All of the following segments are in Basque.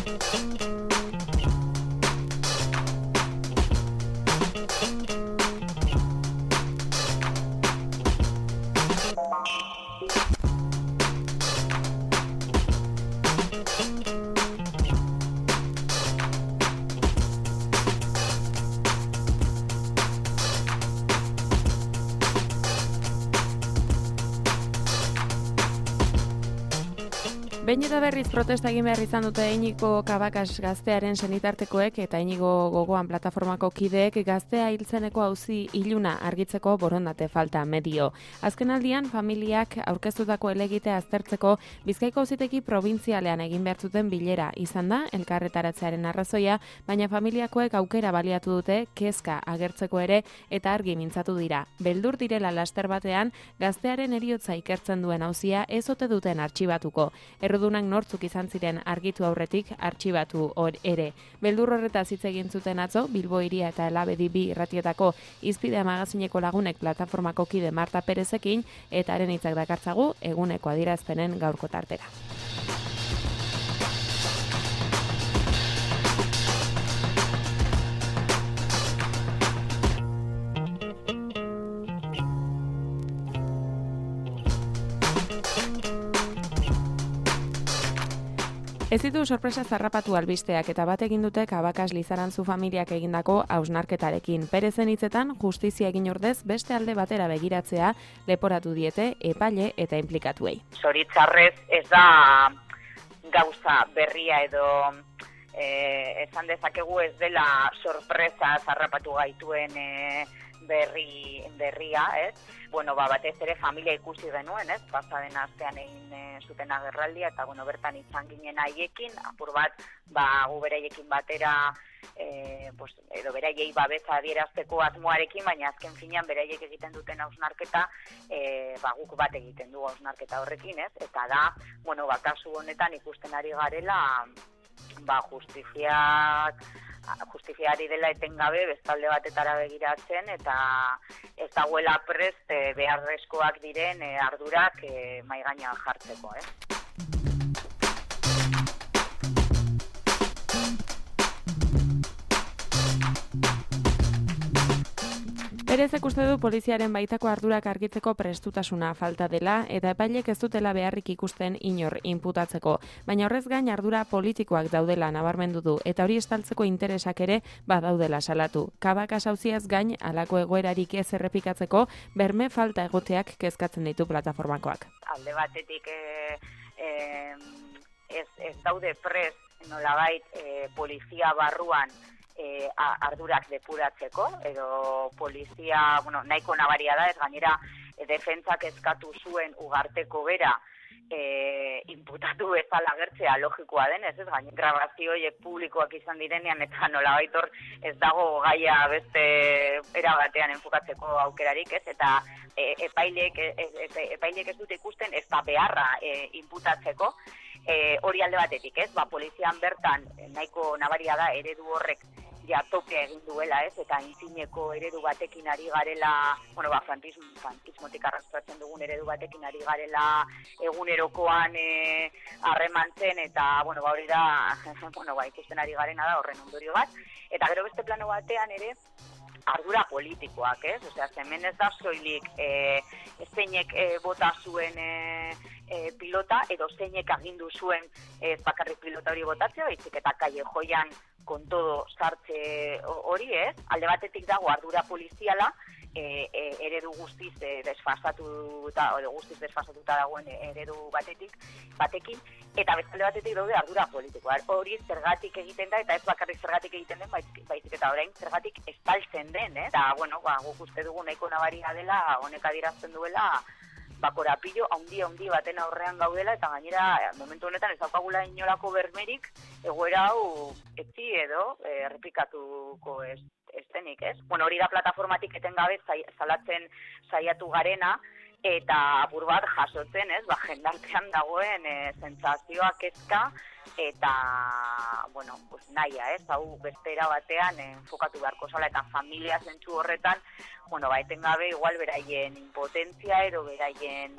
Behin eta berriz protesta egin behar izan dute Iñigo Cabakas gaztearen senitartekoek eta Iñigo Gogoan plataformako kideek gaztea hiltzeneko auzi iluna argitzeko borondate falta medio. Azkenaldian familiak aurkeztutako helegitea aztertzeko Bizkaiko Auzitegi probintzialean egin behar zuten bilera izan da elkarretaratzearen arrazoia, baina familiakoek aukera baliatu dute kezka agertzeko ere eta argi mintzatu dira. Beldur direla laster batean gaztearen heriotza ikertzen duen auzia ez ote duten artxibatuko. Errudunak nortzuk izan ziren argitu aurretik artxibatu ere. Beldur horretaz hitz egin zuten atzo, Bilbo Hiria eta Elabedi bi irratietako Hizpide magazineko lagunek plataformako kide Marta Perezekin eta haren hitzak dakartzagu eguneko adierazpenen gaurko tartera. Ez ditu sorpresa zarrapatu albisteak eta bat egin dute Cabakas Lizarantzu familiak egindako hausnarketarekin. Perezen hitzetan justizia egin ordez beste alde batera begiratzea leporatu diete epaile eta inplikatuei. Zoritzarrez ez da gauza berria edo esan dezakegu ez dela sorpresa zarrapatu gaituen berria, ez? Bueno, batez ere familia ikusi genuen, ez? Pasaden astean egin zuten agerraldia eta bertan izan ginen haiekin, apur bat gu beraiekin batera edo beraiei babesa adierazteko asmoarekin, baina azken finean beraiek egiten duten hausnarketa guk bat egiten du hausnarketa horrekin, ez? Eta da, kasu honetan ikusten ari garela justiziari dela etengabe bestalde batetara begiratzen eta ez dagoela prest beharrezkoak diren ardurak mahai gainean jartzeko, Perezek uste du poliziaren baitako ardurak argitzeko prestutasuna falta dela eta epailek ez dutela beharrik ikusten inor inputatzeko, baina horrez gain ardura politikoak daudela nabarmendu du eta hori estaltzeko interesak ere badaudela salatu. Cabakas auziaz gain halako egoerarik ez errepikatzeko berme falta egoteak kezkatzen ditu plataformakoak. Alde batetik ez daude prest nolabait polizia barruan ardurak depuratzeko, edo polizia, nahiko nabaria da, ez gainera defentsak eskatu zuen Ugarteko bera inputatu bezala agertzea logikoa denez, ez gainera grabazio horiek publikoak izan direnean eta nolabait hor ez dago gaia beste era batean enfokatzeko aukerarik, ez? Eta epaileek ez dute ikusten ez da beharra inputatzeko, hori alde batetik, ez? Polizian bertan nahiko nabaria da eredu horrek tope egin duela, ez? Eta intzineko eredu batekin ari garela, frankismotik arrastratzen dugun eredu batekin ari garela egunerokoan harremantzen eta, hori da, ikusten ari garena da horren ondorio bat. Eta gero beste plano batean ere, ardura politikoak, ez? Osea, hemen ez da soilik zeinek bota zuen pilota edo zeinek agindu zuen ez bakarrik pilota hori botatzea, baizik eta kallejoian con todo sartze hori, ez? Alde batetik dago ardura poliziala, eredu guztiz desfasatuta dagoen eredu batekin, eta bestalde batetik daude ardura politikoa. Hori zergatik egiten da, eta ez bakarrik zergatik egiten den, baizik eta orain zergatik estaltzen den, eh? Eta, guk uste dugu nahiko nabaria dela, honek adierazten duela, korapillo handi baten aurrean gaudela, eta gainera momentu honetan ez daukagula inolako bermerik egoera hau etzi edo errepikatuko ez denik, ez? Hori da plataformatik etengabe salatzen saiatu garena, eta apur bat jasotzen, ez? Jendartean dagoen sentsazioa kezka eta, nahia, ez? Hau bestera batean enfokatu beharko zala eta familia zentzu horretan, etengabe igual beraien impotentzia edo beraien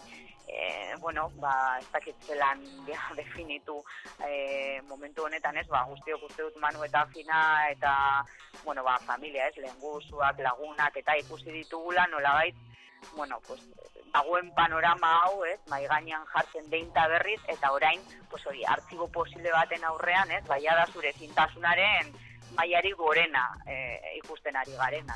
ez dakit zelan definitu momentu honetan, guztiok uste dut Manu eta Fina eta, familia, lehengusuak, lagunak eta ikusi ditugula nolabait, dagoen panorama hau, mai gainean jartzen behin eta berriz, eta orain, artxibo posible baten aurrean, baia da zure zintasunaren mailari gorena ikusten ari garena,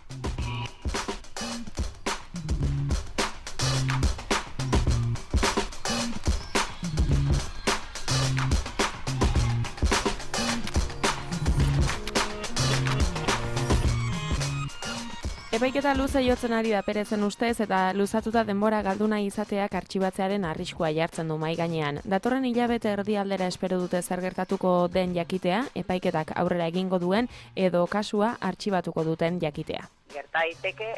Epaiketa luze jotzen ari da Perezen ustez eta luzatuta denbora galdu nahi izateak artxibatzearen arriskua jartzen du mahai gainean. Datorren hilabete erdialdera espero dute zer gertatuko den jakitea, epaiketak aurrera egingo duen edo kasua artxibatuko duten jakitea. Gerta daiteke,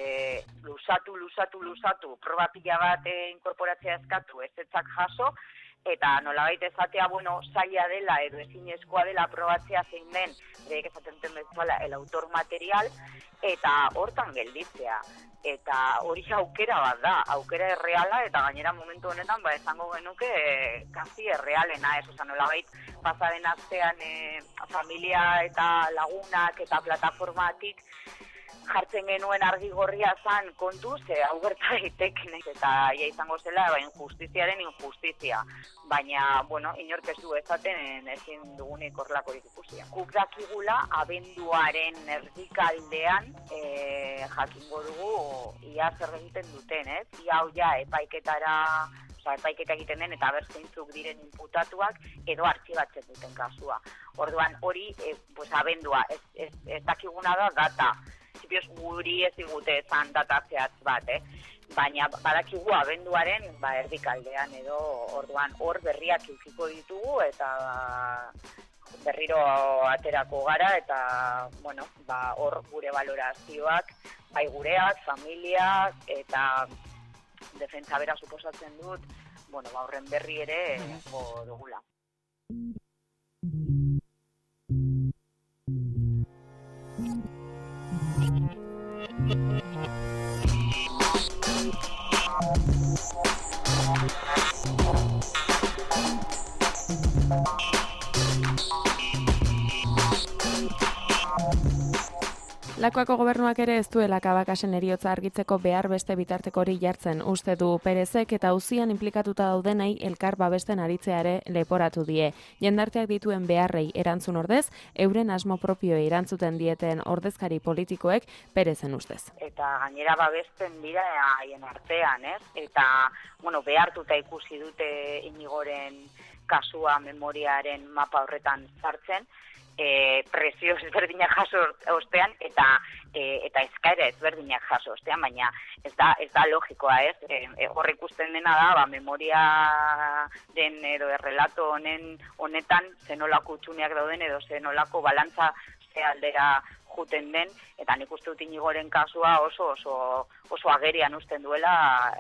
luzatu, proba pila bat inkorporatzea eskatu, ezetzak jaso, eta nolabait esatea, zaila dela edo ezinezkoa dela aprobatzea zein den, berak esaten den bezala, el autor material, eta hortan gelditzea. Eta hori aukera bat da, aukera erreala, eta gainera momentu honetan, esango genuke, kasi errealena, nolabait pasaren astean familia eta lagunak eta plataformatik jartzen genuen argi gorria zan kontu, hau gerta daiteke, eta izango zela injustiziaren injustizia. Baina, inork ez du ezaten ezin dugunik horrelakorik ikusia. Guk dakigula, abenduaren erdikaldean jakingo dugu ia zer egiten duten, Ia hau ja epaiketara, epaiketa egiten den eta berzeintzuk diren inputatuak edo artxibatzen duten kasua. Orduan hori, abendua, ez dakiguna da data. Printzipioz guri ez digute ezan datazeatz bat, baina badakigu abenduaren erdikaldean edo orduan hor berriak iziko ditugu eta berriro aterako gara eta hor gure valorazioak, bai gureak, familiak eta defentsa bera suposatzen dut, horren berri ere dugula. Lakuako gobernuak ere ez duela Cabacas-en heriotza argitzeko behar beste bitartekori jartzen uste du Perezek eta auzian inplikatuta daudenei elkar babesten aritzeare leporatu die. Jendarteak dituen beharrei erantzun ordez, euren asmo propioei erantzuten dieten ordezkari politikoek Perezen ustez. Eta gainera babesten dira haien artean, Eta, behartuta ikusi dute Inigoren kasua memoriaren mapa horretan sartzen, presio ezberdinak jaso ostean eta eskaera ezberdinak jaso ostean, baina ez da logikoa, hor ikusten dena da, memoriaren edo errelato honetan zenolako utxuneak dauden edo zenolako balantza ze aldera juten den, eta nik uste dut Inigoren kasua oso agerian uzten duela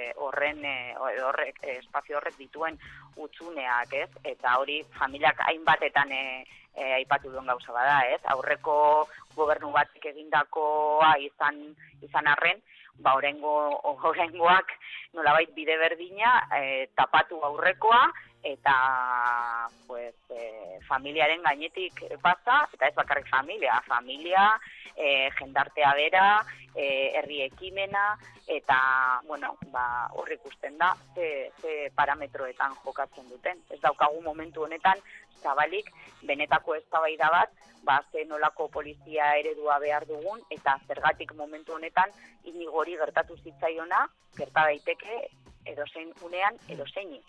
espazio horrek dituen utxuneak, eta hori familiak hainbatetan aipatu duen gauza bada, aurreko gobernu batek egindakoa izan arren, oraingoak nolabait bide berdina tapatu aurrekoa eta familiaren gainetik pasa, eta ez bakarrik familia, jendartea bera, herri ekimena, eta hor ikusten da ze parametroetan jokatzen duten. Ez daukagu momentu honetan zabalik benetako eztabaida bat, ze nolako polizia eredua behar dugun, eta zergatik momentu honetan Inigori gertatu zitzaiona, gerta daiteke edozein unean edozeini.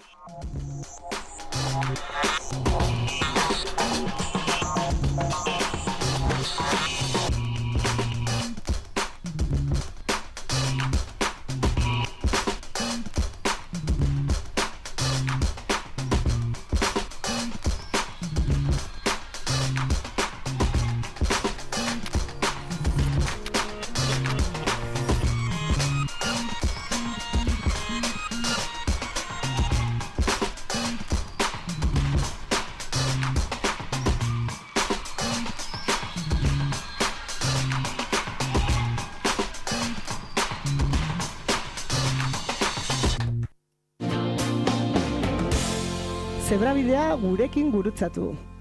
zebrabidea gurekin gurutzatu.